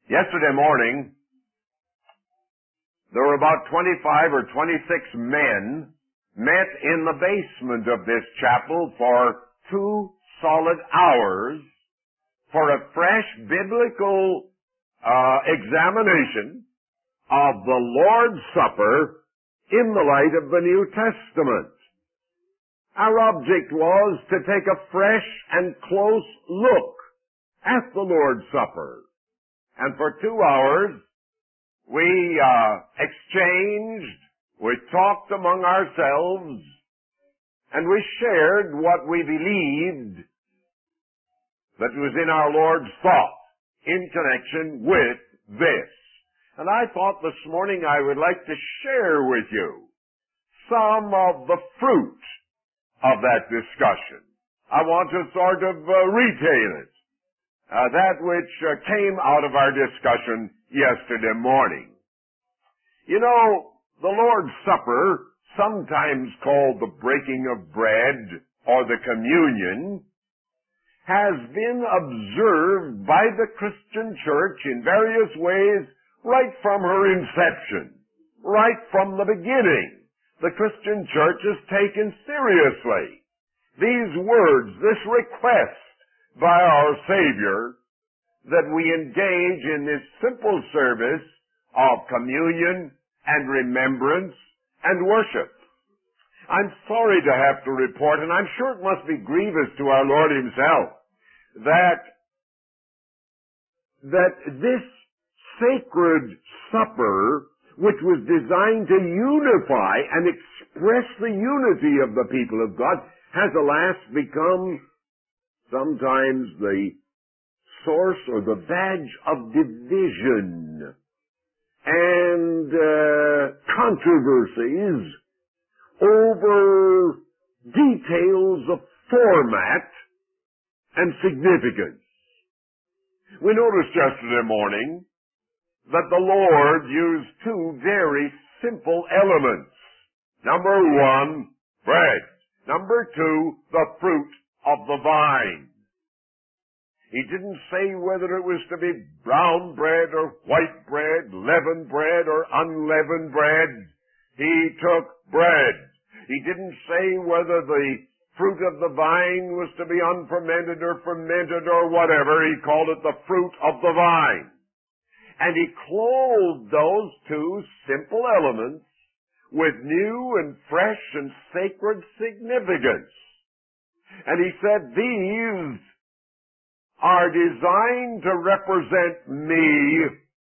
Yesterday morning, there were about 25 or 26 men met in the basement of this chapel for 2 solid hours for a fresh biblical examination of the Lord's Supper in the light of the New Testament. Our object was to take a fresh and close look at the Lord's Supper. And for 2 hours, we exchanged, we talked among ourselves, and we shared what we believed that was in our Lord's thought in connection with this. And I thought this morning I would like to share with you some of the fruit of that discussion. I want to sort of retail it. That which came out of our discussion yesterday morning. You know, the Lord's Supper, sometimes called the breaking of bread or the communion, has been observed by the Christian church in various ways right from her inception, right from the beginning. The Christian church has taken seriously these words, this request by our Savior, that we engage in this simple service of communion and remembrance and worship. I'm sorry to have to report, and I'm sure it must be grievous to our Lord Himself, that this sacred supper, which was designed to unify and express the unity of the people of God, has alas become sometimes the source or the badge of division and controversies over details of format and significance. We noticed yesterday morning that the Lord used 2 very simple elements. Number 1, bread. Number 2, the fruit of the vine. He didn't say whether it was to be brown bread or white bread, leavened bread or unleavened bread. He took bread. He didn't say whether the fruit of the vine was to be unfermented or fermented or whatever. He called it the fruit of the vine. And he clothed those 2 simple elements with new and fresh and sacred significance. And he said, these are designed to represent me,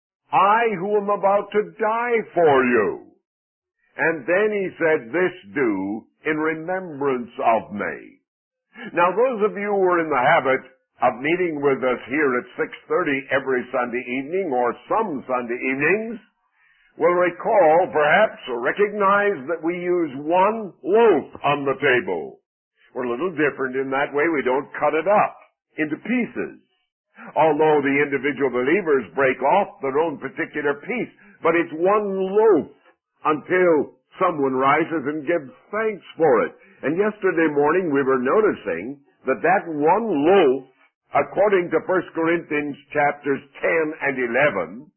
I who am about to die for you. And then he said, this do in remembrance of me. Now those of you who are in the habit of meeting with us here at 6:30 every Sunday evening or some Sunday evenings will recall, perhaps, or recognize that we use 1 loaf on the table. We're a little different in that way. We don't cut it up into pieces, although the individual believers break off their own particular piece. But it's 1 loaf until someone rises and gives thanks for it. And yesterday morning we were noticing that 1 loaf, according to 1 Corinthians chapters 10 and 11,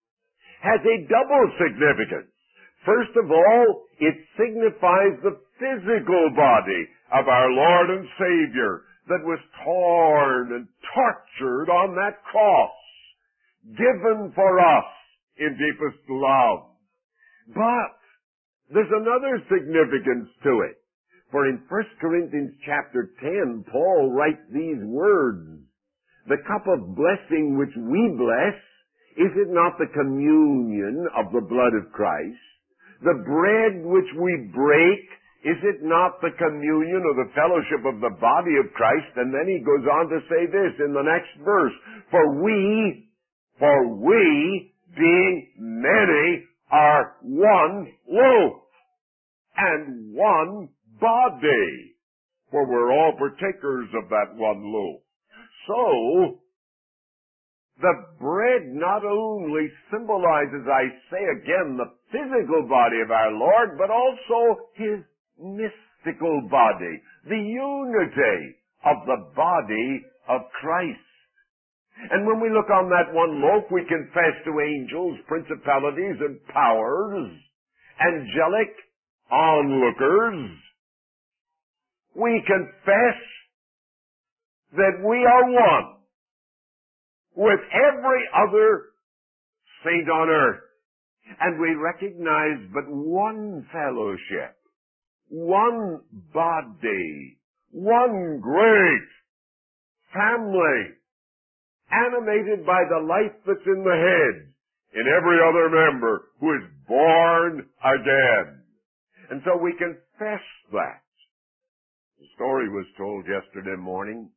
has a double significance. First of all, it signifies the physical body of our Lord and Savior that was torn and tortured on that cross, given for us in deepest love. But there's another significance to it. For in 1 Corinthians chapter 10, Paul writes these words, the cup of blessing which we bless, is it not the communion of the blood of Christ? The bread which we break, is it not the communion or the fellowship of the body of Christ? And then he goes on to say this in the next verse, for we, being many, are 1 loaf and 1 body, for we're all partakers of that 1 loaf. So, the bread not only symbolizes, I say again, the physical body of our Lord, but also His mystical body, the unity of the body of Christ. And when we look on that one loaf, we confess to angels, principalities, and powers, angelic onlookers. We confess that we are one with every other saint on earth. And we recognize but one fellowship, one body, one great family, animated by the life that's in the head, in every other member who is born again. And so we confess that. The story was told yesterday morning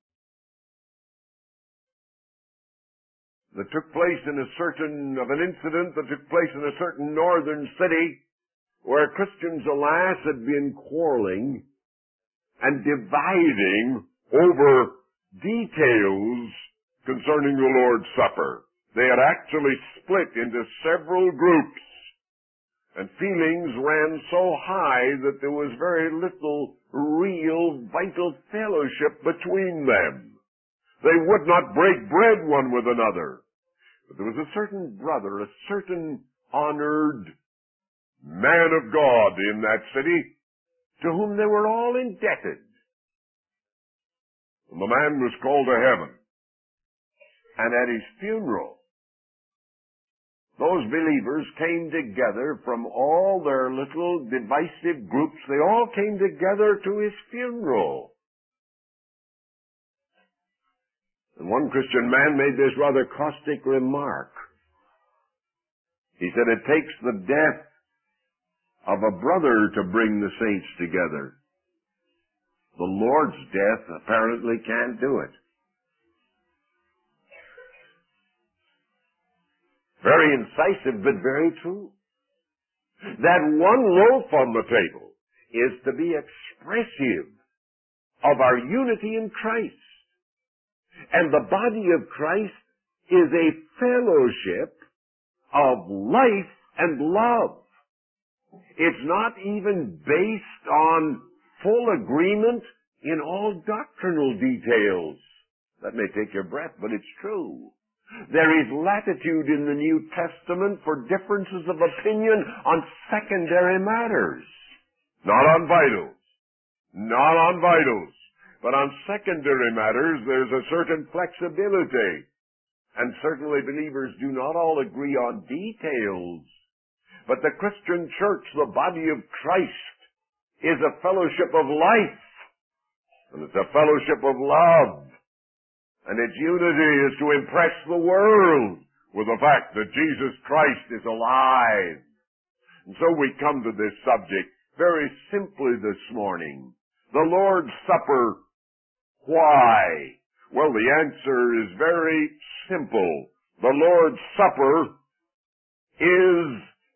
that took place in an incident that took place in a certain northern city where Christians, alas, had been quarreling and dividing over details concerning the Lord's Supper. They had actually split into several groups, and feelings ran so high that there was very little real vital fellowship between them. They would not break bread one with another. But there was a certain brother, a certain honored man of God in that city, to whom they were all indebted. And the man was called to heaven. And at his funeral, those believers came together from all their little divisive groups. They all came together to his funeral. And one Christian man made this rather caustic remark. He said, it takes the death of a brother to bring the saints together. The Lord's death apparently can't do it. Very incisive, but very true. That one loaf on the table is to be expressive of our unity in Christ. And the body of Christ is a fellowship of life and love. It's not even based on full agreement in all doctrinal details. That may take your breath, but it's true. There is latitude in the New Testament for differences of opinion on secondary matters. Not on vitals. Not on vitals. But on secondary matters, there's a certain flexibility. And certainly believers do not all agree on details. But the Christian church, the body of Christ, is a fellowship of life. And it's a fellowship of love. And its unity is to impress the world with the fact that Jesus Christ is alive. And so we come to this subject very simply this morning. The Lord's Supper. Why? Well, the answer is very simple. The Lord's Supper is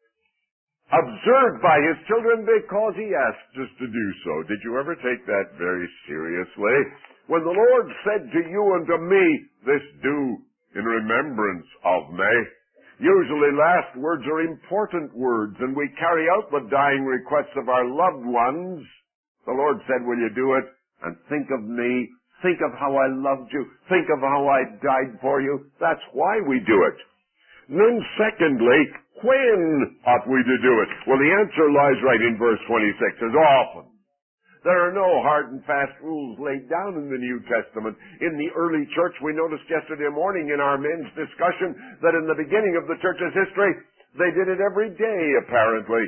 observed by His children because He asked us to do so. Did you ever take that very seriously? When the Lord said to you and to me, this do in remembrance of me. Usually last words are important words, and we carry out the dying requests of our loved ones. The Lord said, will you do it? And think of me. Think of how I loved you. Think of how I died for you. That's why we do it. And then secondly, when ought we to do it? Well, the answer lies right in verse 26, as often. There are no hard and fast rules laid down in the New Testament. In the early church, we noticed yesterday morning in our men's discussion that in the beginning of the church's history, they did it every day, apparently,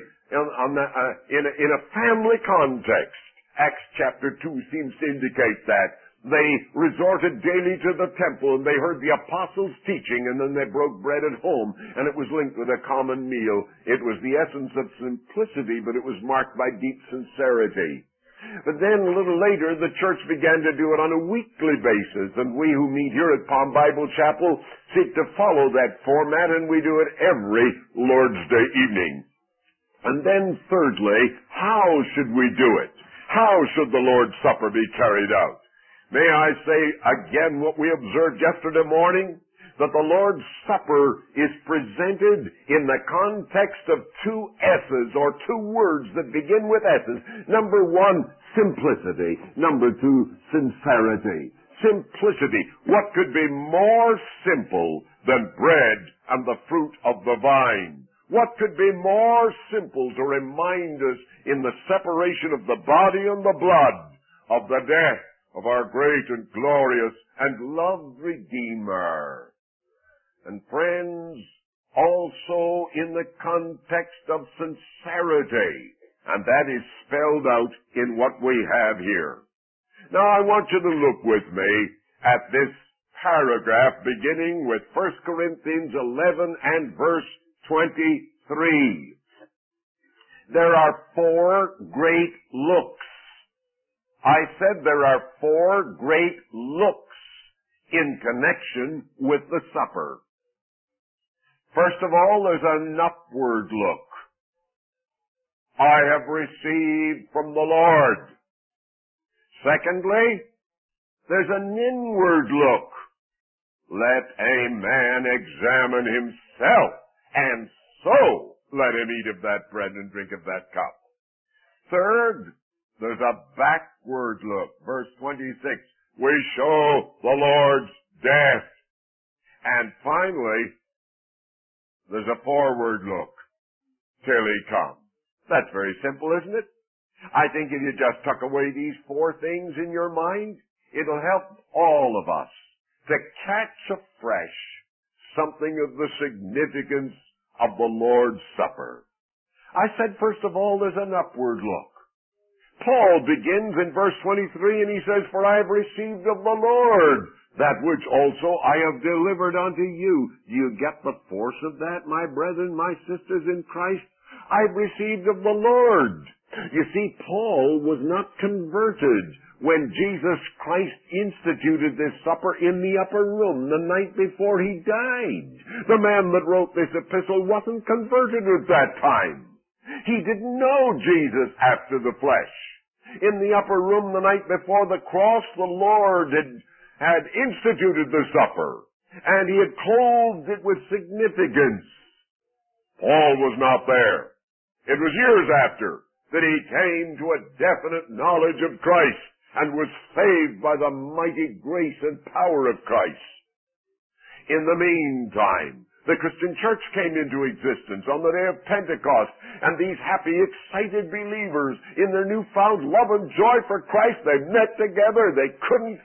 in a family context. Acts chapter 2 seems to indicate that. They resorted daily to the temple, and they heard the apostles' teaching, and then they broke bread at home, and it was linked with a common meal. It was the essence of simplicity, but it was marked by deep sincerity. But then a little later, the church began to do it on a weekly basis, and we who meet here at Palm Bible Chapel seek to follow that format, and we do it every Lord's Day evening. And then thirdly, how should we do it? How should the Lord's Supper be carried out? May I say again what we observed yesterday morning? That the Lord's Supper is presented in the context of two S's, or two words that begin with S's. Number one, simplicity. Number two, sincerity. simplicity. What could be more simple than bread and the fruit of the vine? What could be more simple to remind us in the separation of the body and the blood of the death of our great and glorious and loved Redeemer? And friends, also in the context of sincerity, and that is spelled out in what we have here. Now I want you to look with me at this paragraph beginning with 1 Corinthians 11 and verse 23. There are 4 great looks. I said there are 4 great looks in connection with the supper. First of all, there's an upward look. I have received from the Lord. Secondly, there's an inward look. Let a man examine himself, and so let him eat of that bread and drink of that cup. Third, there's a backward look. Verse 26, we show the Lord's death. And finally, there's a forward look till he comes. That's very simple, isn't it? I think if you just tuck away these 4 things in your mind, it'll help all of us to catch afresh something of the significance of the Lord's Supper. I said, first of all, there's an upward look. Paul begins in verse 23 and he says, for I have received of the Lord that which also I have delivered unto you. Do you get the force of that, my brethren, my sisters in Christ? I've received of the Lord. You see, Paul was not converted when Jesus Christ instituted this supper in the upper room the night before he died. The man that wrote this epistle wasn't converted at that time. He didn't know Jesus after the flesh. In the upper room the night before the cross, the Lord had instituted the supper, and he had clothed it with significance. Paul was not there. It was years after that he came to a definite knowledge of Christ and was saved by the mighty grace and power of Christ. In the meantime, the Christian church came into existence on the day of Pentecost, and these happy, excited believers, in their newfound love and joy for Christ, they met together. They couldn't,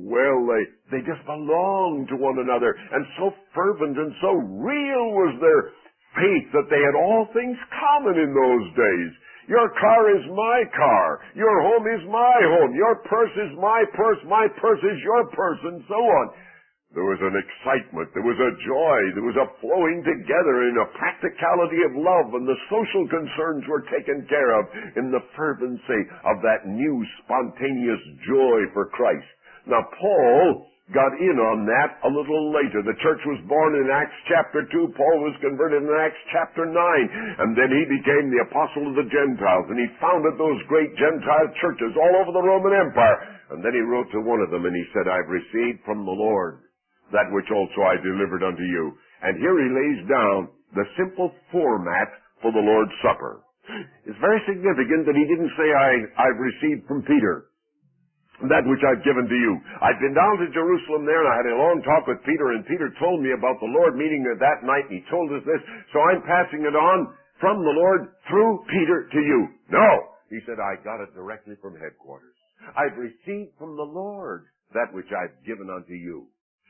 they just belonged to one another, and so fervent and so real was their faith that they had all things common in those days. Your car is my car. Your home is my home. Your purse is my purse. My purse is your purse, and so on. There was an excitement. There was a joy. There was a flowing together in a practicality of love, and the social concerns were taken care of in the fervency of that new spontaneous joy for Christ. Now, Paul got in on that a little later. The church was born in Acts chapter 2. Paul was converted in Acts chapter 9. And then he became the apostle of the Gentiles. And he founded those great Gentile churches all over the Roman Empire. And then he wrote to one of them and he said, I've received from the Lord that which also I delivered unto you. And here he lays down the simple format for the Lord's Supper. It's very significant that he didn't say, I've received from Peter that which I've given to you. I'd been down to Jerusalem there, and I had a long talk with Peter, and Peter told me about the Lord meeting that night, and he told us this, so I'm passing it on from the Lord through Peter to you. No! He said, I got it directly from headquarters. I've received from the Lord that which I've given unto you.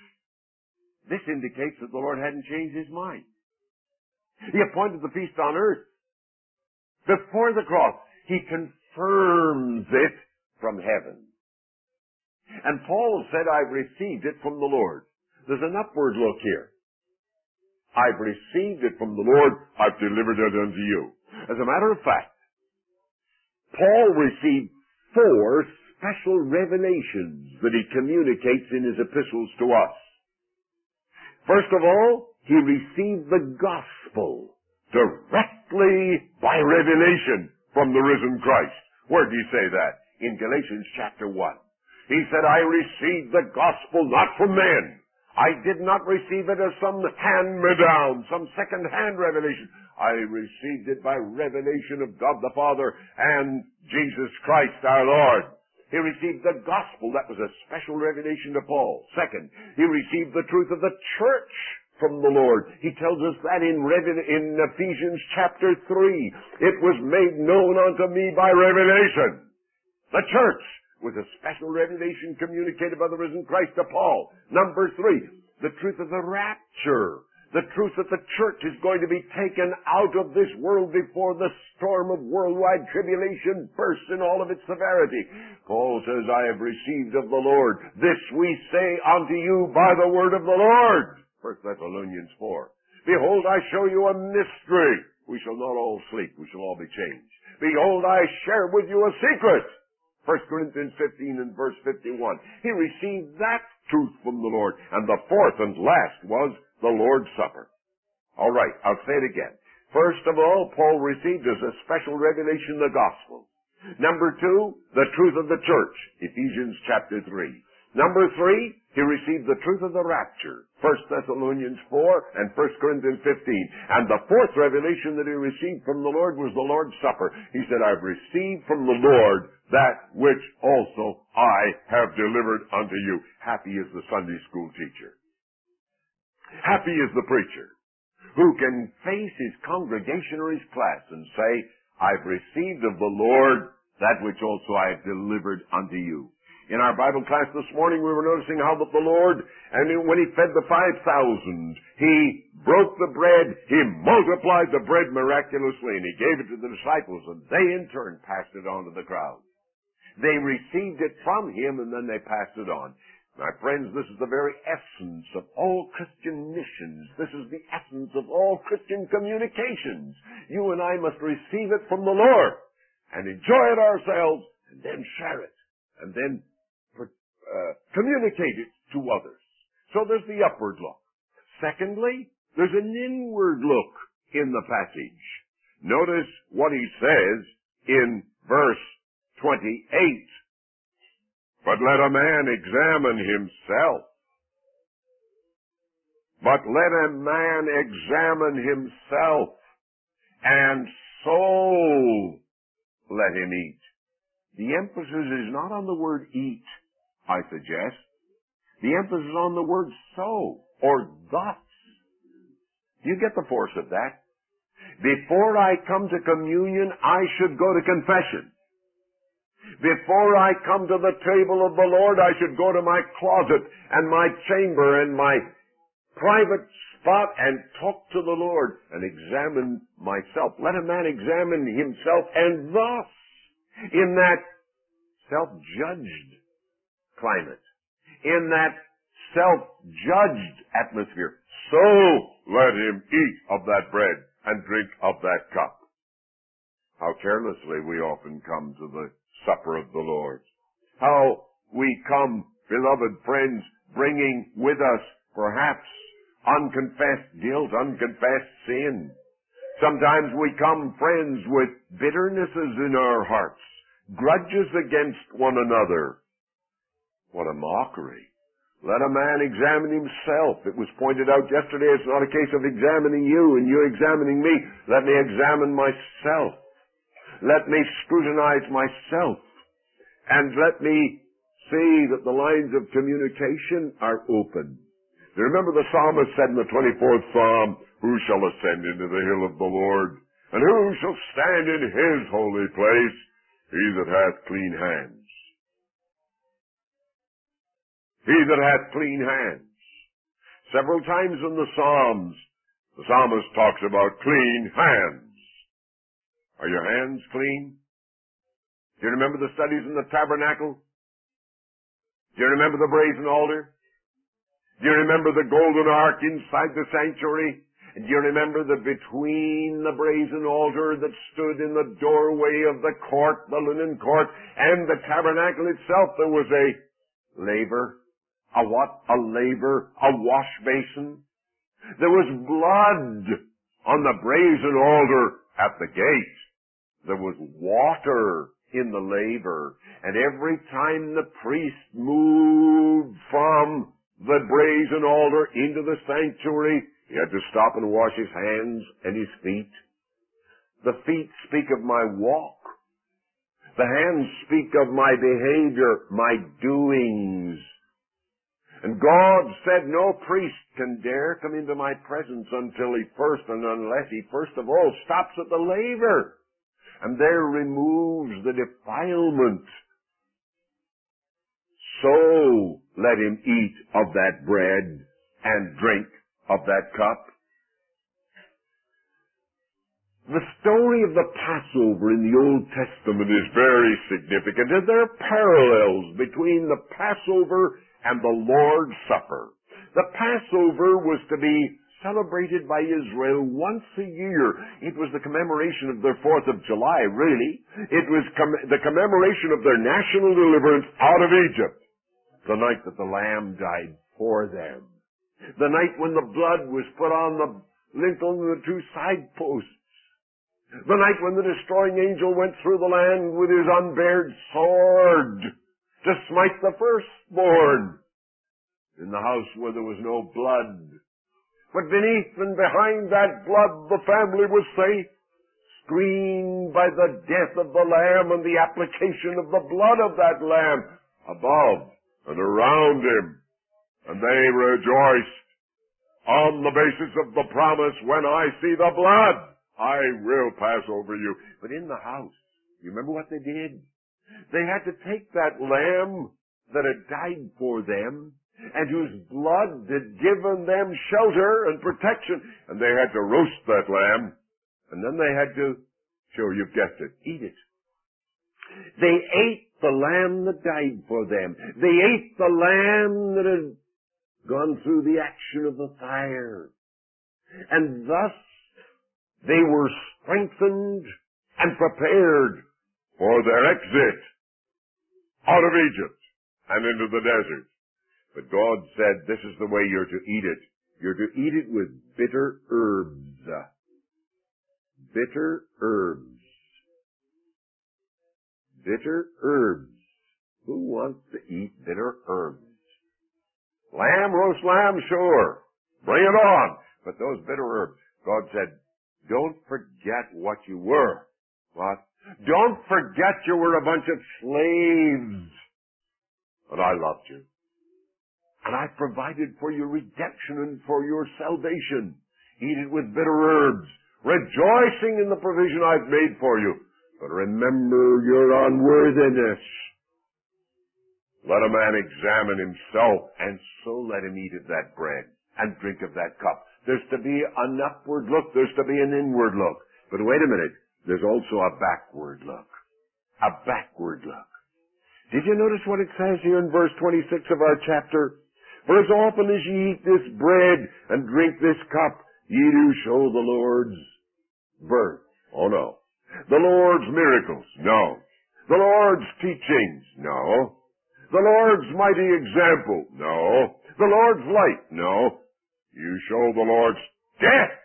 This indicates that the Lord hadn't changed his mind. He appointed the feast on earth. Before the cross, he confirms it from heaven. And Paul said, I've received it from the Lord. There's an upward look here. I've received it from the Lord. I've delivered it unto you. As a matter of fact, Paul received 4 special revelations that he communicates in his epistles to us. First of all, he received the gospel directly by revelation from the risen Christ. Where do you say that? In Galatians chapter 1. He said, I received the gospel not from men. I did not receive it as some hand-me-down, some second-hand revelation. I received it by revelation of God the Father and Jesus Christ our Lord. He received the gospel. That was a special revelation to Paul. Second, he received the truth of the church from the Lord. He tells us that in Ephesians chapter 3. It was made known unto me by revelation. The church was a special revelation communicated by the risen Christ to Paul. Number 3, the truth of the rapture. The truth that the church is going to be taken out of this world before the storm of worldwide tribulation bursts in all of its severity. Paul says, I have received of the Lord. This we say unto you by the word of the Lord. 1 Thessalonians 4. Behold, I show you a mystery. We shall not all sleep. We shall all be changed. Behold, I share with you a secret. 1 Corinthians 15 and verse 51. He received that truth from the Lord. And the fourth and last was the Lord's Supper. All right, I'll say it again. First of all, Paul received as a special revelation the gospel. Number 2, the truth of the church, Ephesians chapter 3. Number 3, he received the truth of the rapture, 1 Thessalonians 4 and 1 Corinthians 15. And the fourth revelation that he received from the Lord was the Lord's Supper. He said, I've received from the Lord that which also I have delivered unto you. Happy is the Sunday school teacher. Happy is the preacher who can face his congregation or his class and say, I've received of the Lord that which also I have delivered unto you. In our Bible class this morning, we were noticing how that the Lord, and when he fed the 5,000, he broke the bread, he multiplied the bread miraculously, and he gave it to the disciples, and they in turn passed it on to the crowd. They received it from him, and then they passed it on. My friends, this is the very essence of all Christian missions. This is the essence of all Christian communications. You and I must receive it from the Lord and enjoy it ourselves and then share it and then communicate it to others. So there's the upward look. Secondly, there's an inward look in the passage. Notice what he says in verse 28. But let a man examine himself. But let a man examine himself, and so let him eat. The emphasis is not on the word eat, I suggest. The emphasis is on the word so, or thus. Do you get the force of that? Before I come to communion, I should go to confession. Before I come to the table of the Lord, I should go to my closet and my chamber and my private spot and talk to the Lord and examine myself. Let a man examine himself, and thus, in that self-judged climate, in that self-judged atmosphere, so let him eat of that bread and drink of that cup. How carelessly we often come to the supper of the Lord. How we come, beloved friends, bringing with us perhaps unconfessed guilt, unconfessed sin. Sometimes we come, friends, with bitternesses in our hearts, grudges against one another. What a mockery. Let a man examine himself. It was pointed out yesterday, it's not a case of examining you and you examining me. Let me examine myself. Let me scrutinize myself, and let me see that the lines of communication are open. Do you remember the psalmist said in the 24th Psalm, who shall ascend into the hill of the Lord, and who shall stand in his holy place? He that hath clean hands. He that hath clean hands. Several times in the Psalms, the psalmist talks about clean hands. Are your hands clean? Do you remember the studies in the tabernacle? Do you remember the brazen altar? Do you remember the golden ark inside the sanctuary? And do you remember that between the brazen altar that stood in the doorway of the court, the linen court, and the tabernacle itself, there was a laver? A what? A laver? A wash basin? There was blood on the brazen altar at the gate. There was water in the laver. And every time the priest moved from the brazen altar into the sanctuary, he had to stop and wash his hands and his feet. The feet speak of my walk. The hands speak of my behavior, my doings. And God said no priest can dare come into my presence until he first, and unless he first of all stops at the laver, and there removes the defilement. So let him eat of that bread and drink of that cup. The story of the Passover in the Old Testament is very significant, and there are parallels between the Passover and the Lord's Supper. The Passover was to be celebrated by Israel once a year. It was the commemoration of their 4th of July, really. It was the commemoration of their national deliverance out of Egypt. The night that the Lamb died for them. The night when the blood was put on the lintel and the 2 side posts. The night when the destroying angel went through the land with his unbared sword to smite the firstborn in the house where there was no blood. But beneath and behind that blood the family was safe, screened by the death of the Lamb and the application of the blood of that Lamb above and around him. And they rejoiced on the basis of the promise, when I see the blood, I will pass over you. But in the house, you remember what they did? They had to take that lamb that had died for them and whose blood had given them shelter and protection. And they had to roast that lamb. And then they had to, sure, you've guessed it, eat it. They ate the lamb that died for them. They ate the lamb that had gone through the action of the fire. And thus, they were strengthened and prepared for their exit out of Egypt and into the desert. But God said, this is the way you're to eat it. You're to eat it with bitter herbs. Bitter herbs. Bitter herbs. Who wants to eat bitter herbs? Lamb, roast lamb, sure. Bring it on. But those bitter herbs, God said, don't forget what you were. What? Don't forget you were a bunch of slaves. But I loved you. And I provided for your redemption and for your salvation. Eat it with bitter herbs, rejoicing in the provision I've made for you. But remember your unworthiness. Let a man examine himself, and so let him eat of that bread and drink of that cup. There's to be an upward look. There's to be an inward look. But wait a minute. There's also a backward look. A backward look. Did you notice what it says here in verse 26 of our chapter? For as often as ye eat this bread and drink this cup, ye do show the Lord's birth. Oh no. The Lord's miracles. No. The Lord's teachings. No. The Lord's mighty example. No. The Lord's light. No. You show the Lord's death.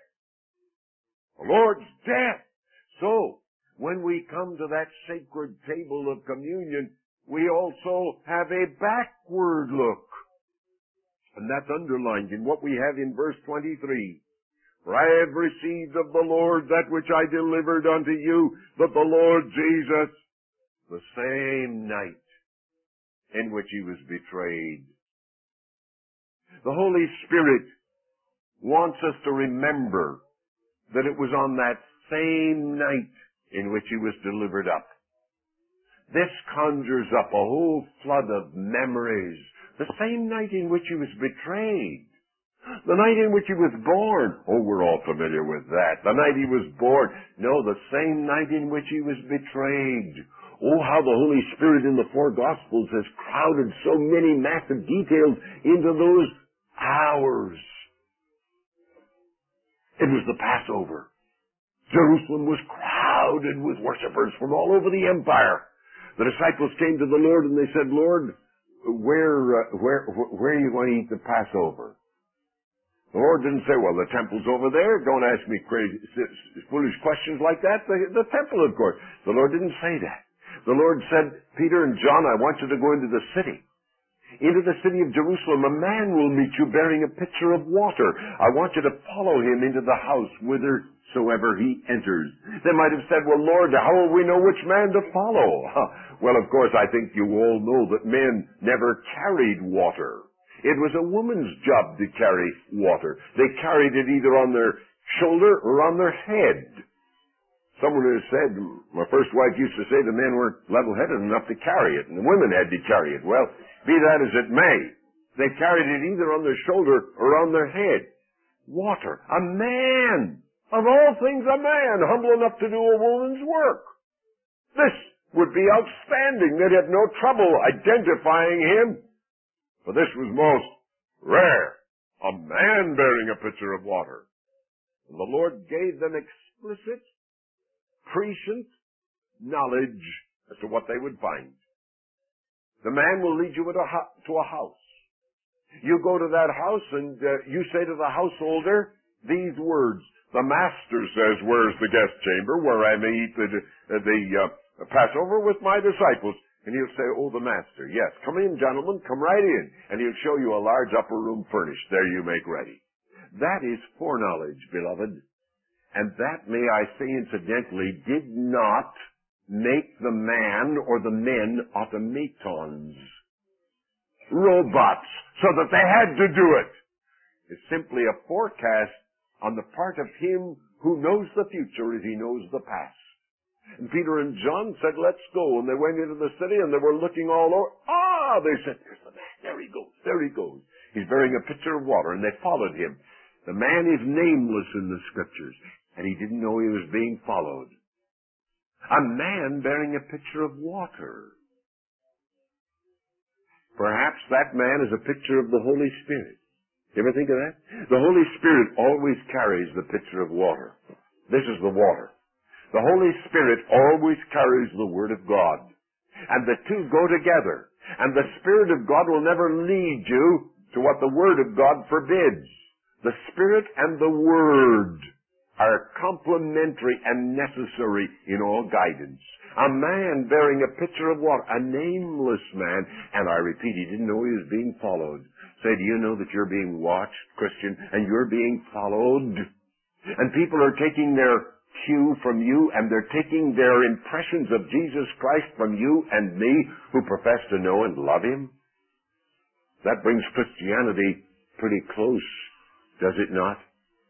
The Lord's death. So, when we come to that sacred table of communion, we also have a backward look. And that's underlined in what we have in verse 23. For I have received of the Lord that which I delivered unto you, that the Lord Jesus, the same night in which he was betrayed. The Holy Spirit wants us to remember that it was on that same night in which he was delivered up. This conjures up a whole flood of memories. The same night in which he was betrayed. The night in which he was born. Oh, we're all familiar with that. The night he was born. No, the same night in which he was betrayed. Oh, how the Holy Spirit in the 4 Gospels has crowded so many massive details into those hours. It was the Passover. Jerusalem was crowded with worshipers from all over the empire. The disciples came to the Lord and they said, Lord, where are you going to eat the Passover? The Lord didn't say, well, the temple's over there. Don't ask me crazy, foolish questions like that. The temple, of course. The Lord didn't say that. The Lord said, Peter and John, I want you to go into the city. Into the city of Jerusalem, a man will meet you bearing a pitcher of water. I want you to follow him into the house whithersoever he enters. They might have said, well, Lord, how will we know which man to follow? Well, of course, I think you all know that men never carried water. It was a woman's job to carry water. They carried it either on their shoulder or on their head. Someone has said, my first wife used to say the men weren't level-headed enough to carry it, and the women had to carry it. Well, be that as it may, they carried it either on their shoulder or on their head. Water. A man. Of all things, a man humble enough to do a woman's work. This would be outstanding. They'd have no trouble identifying him. For this was most rare. A man bearing a pitcher of water. And the Lord gave them explicit, prescient knowledge as to what they would find. The man will lead you to a house. You go to that house and you say to the householder these words, the master says, where's the guest chamber where I may eat the Passover with my disciples? And he'll say, oh, the master, yes, come in, gentlemen, come right in. And he'll show you a large upper room furnished. There you make ready. That is foreknowledge, beloved. And that, may I say incidentally, did not make the man or the men automatons, robots, so that they had to do it. It's simply a forecast on the part of him who knows the future as he knows the past. And Peter and John said, let's go. And they went into the city and they were looking all over. They said, there's the man. There he goes. There he goes. He's bearing a pitcher of water. And they followed him. The man is nameless in the scriptures. And he didn't know he was being followed. A man bearing a pitcher of water. Perhaps that man is a picture of the Holy Spirit. You ever think of that? The Holy Spirit always carries the pitcher of water. This is the water. The Holy Spirit always carries the Word of God. And the two go together. And the Spirit of God will never lead you to what the Word of God forbids. The Spirit and the Word are complementary and necessary in all guidance. A man bearing a pitcher of water, a nameless man, and I repeat, he didn't know he was being followed. Say, do you know that you're being watched, Christian, and you're being followed? And people are taking their cue from you, and they're taking their impressions of Jesus Christ from you and me, who profess to know and love him. That brings Christianity pretty close, does it not?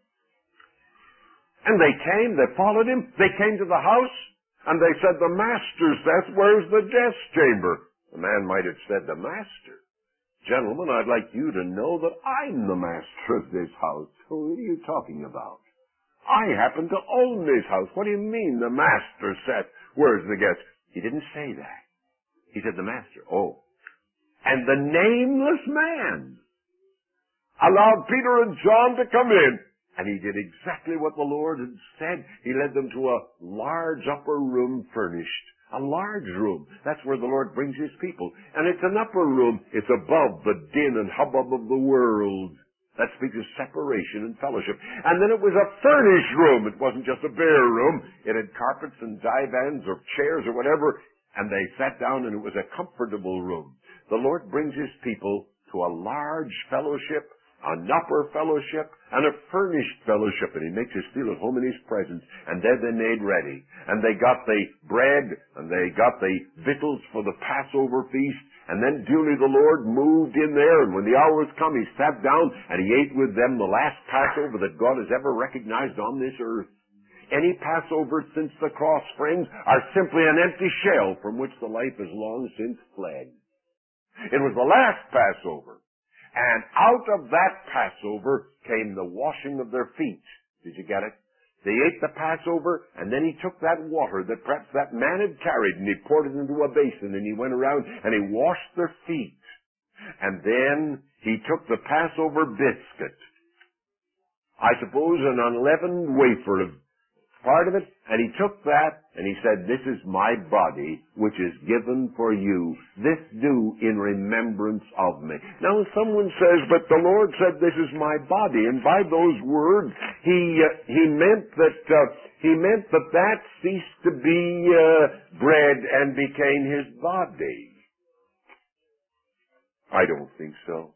And they followed him, they came to the house, and they said, the master says, where's the guest chamber? The man might have said, the master. Gentlemen, I'd like you to know that I'm the master of this house. Who are you talking about? I happen to own this house. What do you mean, the master said, where's the guest? He didn't say that. He said, the master. Oh. And the nameless man allowed Peter and John to come in. And he did exactly what the Lord had said. He led them to a large upper room furnished. A large room. That's where the Lord brings his people. And it's an upper room. It's above the din and hubbub of the world. That speaks of separation and fellowship. And then it was a furnished room. It wasn't just a bare room. It had carpets and divans or chairs or whatever. And they sat down and it was a comfortable room. The Lord brings his people to a large fellowship, an upper fellowship, and a furnished fellowship, and he makes us feel at home in his presence. And then they made ready, and they got the bread, and they got the victuals for the Passover feast, and then duly the Lord moved in there, and when the hour was come, he sat down, and he ate with them the last Passover that God has ever recognized on this earth. Any Passover since the cross, friends, are simply an empty shell from which the life has long since fled. It was the last Passover. And out of that Passover came the washing of their feet. Did you get it? They ate the Passover, and then he took that water that perhaps that man had carried, and he poured it into a basin, and he went around, and he washed their feet. And then he took the Passover biscuit, I suppose an unleavened wafer of part of it, and he took that, and he said, this is my body, which is given for you. This do in remembrance of me. Now someone says, but the Lord said, this is my body, and by those words, he meant that ceased to be bread and became his body. I don't think so.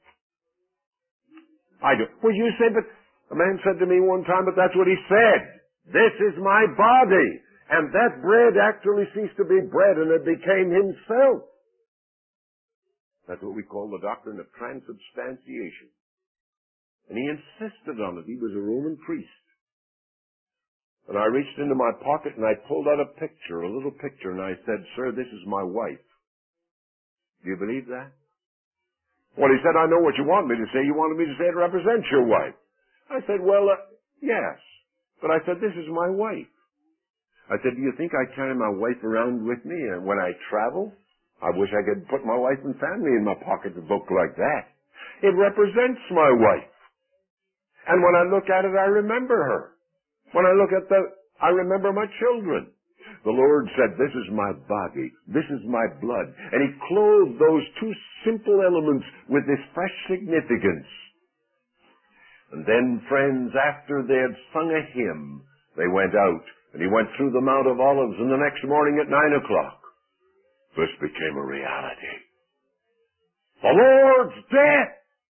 I don't. Well, you say, but a man said to me one time, but that's what he said. This is my body. And that bread actually ceased to be bread and it became himself. That's what we call the doctrine of transubstantiation. And he insisted on it. He was a Roman priest. And I reached into my pocket and I pulled out a picture, a little picture, and I said, "Sir, this is my wife." Do you believe that? Well, he said, "I know what you want me to say. You wanted me to say it represents your wife." I said, "Well, yes." But I said, "This is my wife." I said, "Do you think I carry my wife around with me and when I travel? I wish I could put my wife and family in my pocketbook like that. It represents my wife. And when I look at it, I remember her. When I look at I remember my children." The Lord said, "This is my body. This is my blood." And he clothed those two simple elements with this fresh significance. And then, friends, after they had sung a hymn, they went out. And he went through the Mount of Olives, and the next morning at 9 o'clock, this became a reality. The Lord's death!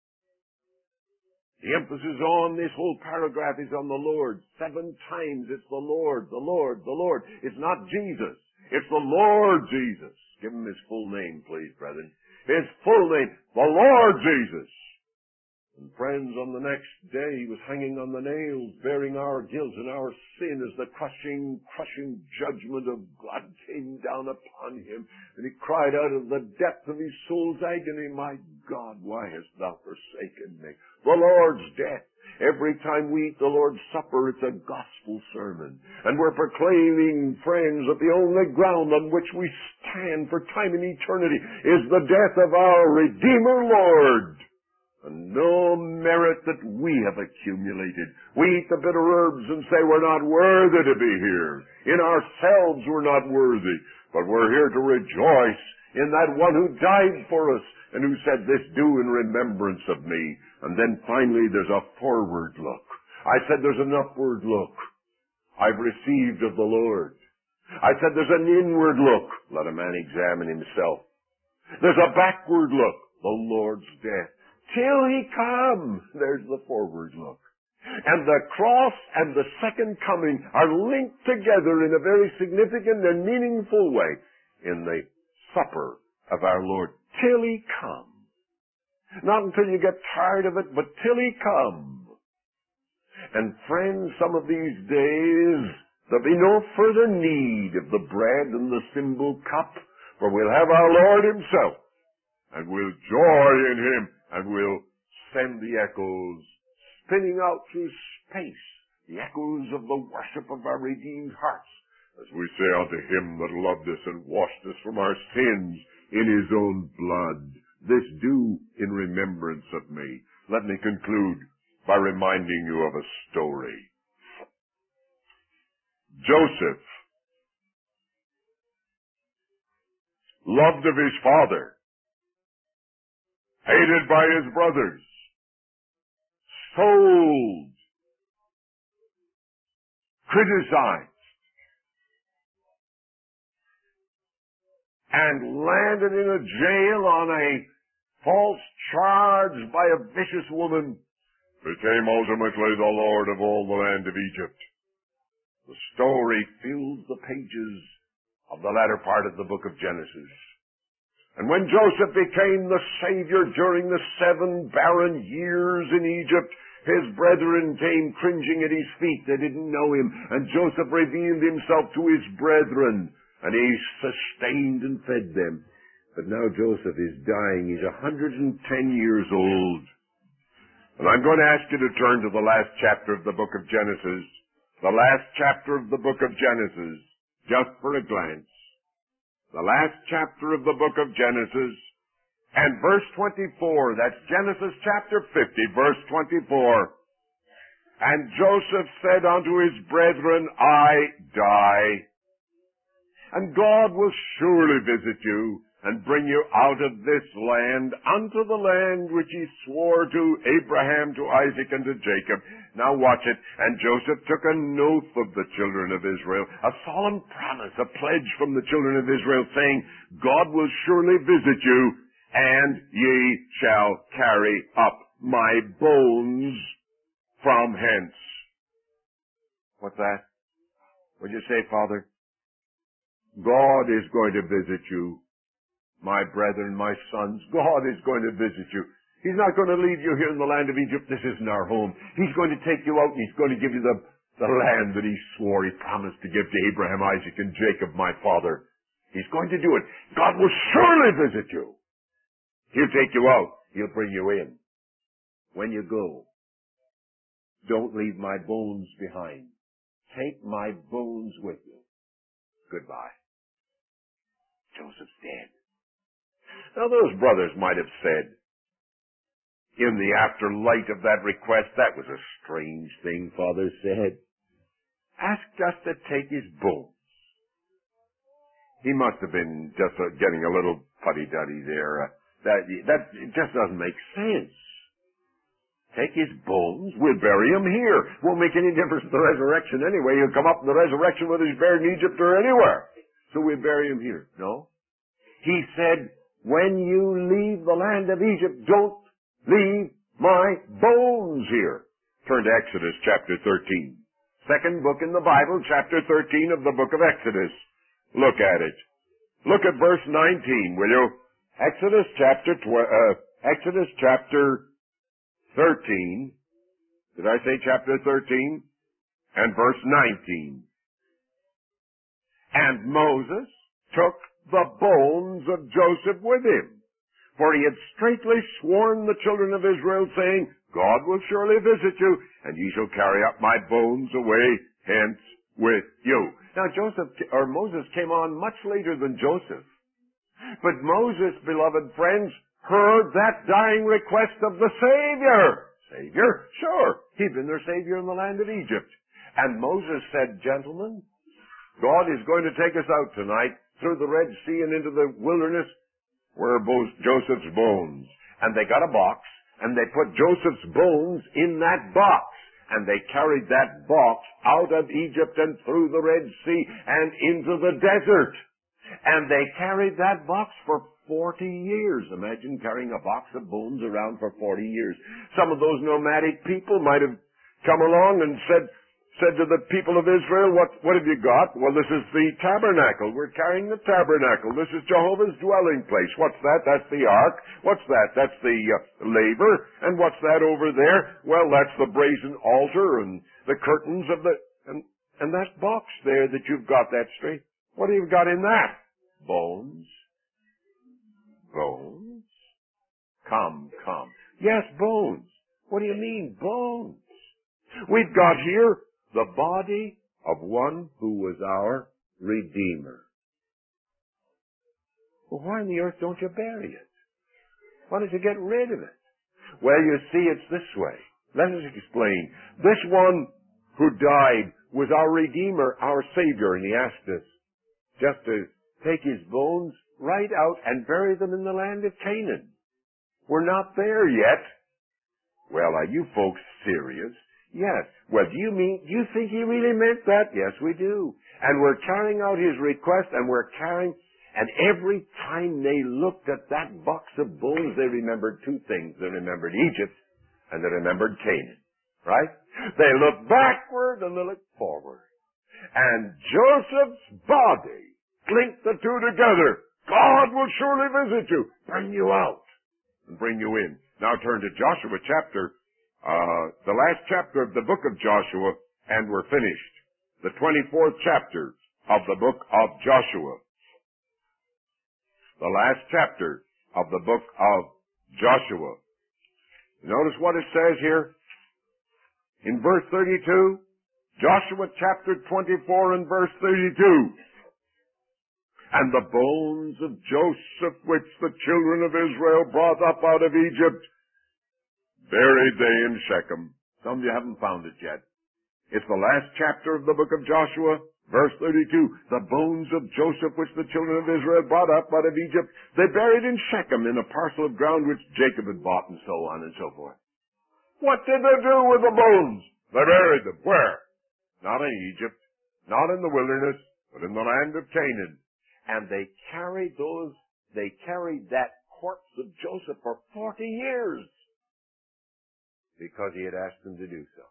The emphasis on this whole paragraph is on the Lord. 7 times it's the Lord, the Lord, the Lord. It's not Jesus. It's the Lord Jesus. Give him his full name, please, brethren. His full name, the Lord Jesus. And friends, on the next day, he was hanging on the nails, bearing our guilt and our sin as the crushing judgment of God came down upon him. And he cried out of the depth of his soul's agony, "My God, why hast thou forsaken me?" The Lord's death. Every time we eat the Lord's Supper, it's a gospel sermon. And we're proclaiming, friends, that the only ground on which we stand for time and eternity is the death of our Redeemer Lord. And no merit that we have accumulated. We eat the bitter herbs and say we're not worthy to be here. In ourselves we're not worthy. But we're here to rejoice in that one who died for us and who said, "This do in remembrance of me." And then finally there's a forward look. I said there's an upward look. I've received of the Lord. I said there's an inward look. Let a man examine himself. There's a backward look. The Lord's death. Till he come. There's the forward look. And the cross and the second coming are linked together in a very significant and meaningful way in the supper of our Lord. Till he come. Not until you get tired of it, but till he come. And friends, some of these days, there'll be no further need of the bread and the symbol cup, for we'll have our Lord himself, and we'll joy in him, and we'll send the echoes spinning out through space, the echoes of the worship of our redeemed hearts, as we say unto him that loved us and washed us from our sins in his own blood. This do in remembrance of me. Let me conclude by reminding you of a story. Joseph, loved of his father, hated by his brothers, sold, criticized, and landed in a jail on a false charge by a vicious woman, became ultimately the Lord of all the land of Egypt. The story fills the pages of the latter part of the book of Genesis. And when Joseph became the Savior during the 7 barren years in Egypt, his brethren came cringing at his feet. They didn't know him. And Joseph revealed himself to his brethren, and he sustained and fed them. But now Joseph is dying. He's 110 years old. And I'm going to ask you to turn to the last chapter of the book of Genesis. The last chapter of the book of Genesis, just for a glance. The last chapter of the book of Genesis, and verse 24. That's Genesis chapter 50, verse 24. And Joseph said unto his brethren, I die, and God will surely visit you, and bring you out of this land unto the land which he swore to Abraham, to Isaac, and to Jacob. Now watch it. And Joseph took an oath of the children of Israel, a solemn promise, a pledge from the children of Israel, saying, God will surely visit you, and ye shall carry up my bones from hence. What's that? What'd you say, Father? God is going to visit you, my brethren, my sons. God is going to visit you. He's not going to leave you here in the land of Egypt. This isn't our home. He's going to take you out and He's going to give you the land that He swore He promised to give to Abraham, Isaac, and Jacob, my father. He's going to do it. God will surely visit you. He'll take you out. He'll bring you in. When you go, don't leave my bones behind. Take my bones with you. Goodbye. Joseph's dead. Now those brothers might have said, in the afterlight of that request, that was a strange thing, Father said. Asked us to take his bones. He must have been just getting a little putty-duddy there. That just doesn't make sense. Take his bones, we'll bury him here. Won't make any difference in the resurrection anyway. He'll come up in the resurrection whether he's buried in Egypt or anywhere. So we'll bury him here. No. He said, when you leave the land of Egypt, don't leave my bones here. Turn to Exodus chapter 13. Second book in the Bible, chapter 13 of the book of Exodus. Look at it. Look at verse 19, will you? Exodus chapter 13. Did I say chapter 13? And verse 19. And Moses took the bones of Joseph with him, for he had straitly sworn the children of Israel, saying, God will surely visit you, and ye shall carry up my bones away hence with you. Now Moses came on much later than Joseph. But Moses, beloved friends, heard that dying request of the Savior. Savior? Sure. He'd been their Savior in the land of Egypt. And Moses said, gentlemen, God is going to take us out tonight through the Red Sea and into the wilderness. Where are Joseph's bones? And they got a box, and they put Joseph's bones in that box. And they carried that box out of Egypt and through the Red Sea and into the desert. And they carried that box for 40 years. Imagine carrying a box of bones around for 40 years. Some of those nomadic people might have come along and said to the people of Israel, what have you got? Well, this is the tabernacle. We're carrying the tabernacle. This is Jehovah's dwelling place. What's that? That's the ark. What's that? That's the laver. And what's that over there? Well, that's the brazen altar and the curtains of the... And that box there that you've got that straight. What have you got in that? Bones. Bones. Come. Yes, bones. What do you mean, bones? We've got here the body of one who was our Redeemer. Well, why on the earth don't you bury it? Why don't you get rid of it? Well, you see, it's this way. Let us explain. This one who died was our Redeemer, our Savior, and he asked us just to take his bones right out and bury them in the land of Canaan. We're not there yet. Well, are you folks serious? Yes. Well, do you think he really meant that? Yes, we do. And we're carrying out his request, and and every time they looked at that box of bones, they remembered two things. They remembered Egypt, and they remembered Canaan. Right? They looked backward, and they looked forward. And Joseph's body linked the two together. God will surely visit you, bring you out, and bring you in. Now turn to Joshua chapter the last chapter of the book of Joshua, and we're finished. The 24th chapter of the book of Joshua. The last chapter of the book of Joshua. Notice what it says here. In verse 32, Joshua chapter 24 and verse 32. And the bones of Joseph, which the children of Israel brought up out of Egypt, buried they in Shechem. Some of you haven't found it yet. It's the last chapter of the book of Joshua, verse 32. The bones of Joseph, which the children of Israel brought up out of Egypt, they buried in Shechem in a parcel of ground which Jacob had bought, and so on and so forth. What did they do with the bones? They buried them. Where? Not in Egypt, not in the wilderness, but in the land of Canaan. And they carried that corpse of Joseph for 40 years because he had asked him to do so.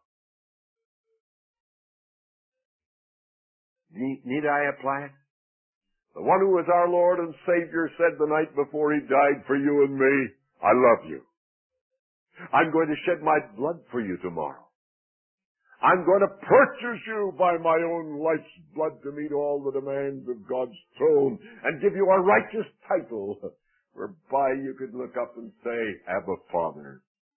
Need I apply it? The one who was our Lord and Savior said the night before he died for you and me, I love you. I'm going to shed my blood for you tomorrow. I'm going to purchase you by my own life's blood to meet all the demands of God's throne and give you a righteous title whereby you could look up and say, Abba, Father.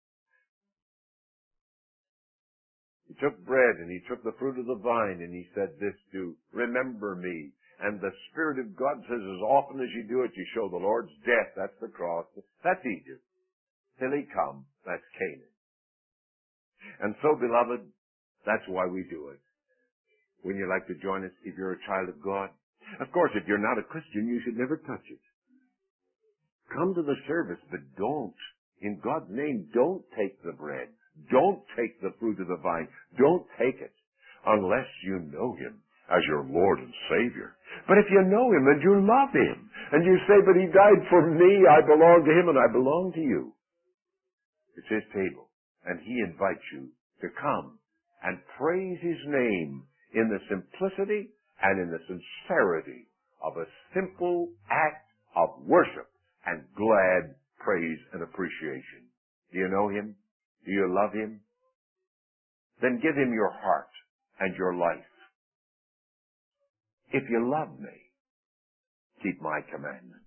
He took bread and he took the fruit of the vine and he said this to remember me. And the Spirit of God says as often as you do it, you show the Lord's death. That's the cross. That's Egypt. Till he come, that's Canaan. And so, beloved, that's why we do it. Wouldn't you like to join us if you're a child of God? Of course, if you're not a Christian, you should never touch it. Come to the service, but don't. In God's name, don't take the bread. Don't take the fruit of the vine. Don't take it unless you know Him as your Lord and Savior. But if you know Him and you love Him, and you say, but He died for me, I belong to Him and I belong to you. It's His table, and He invites you to come and praise His name in the simplicity and in the sincerity of a simple act of worship and glad praise and appreciation. Do you know Him? Do you love Him? Then give Him your heart and your life. If you love me, keep my commandments.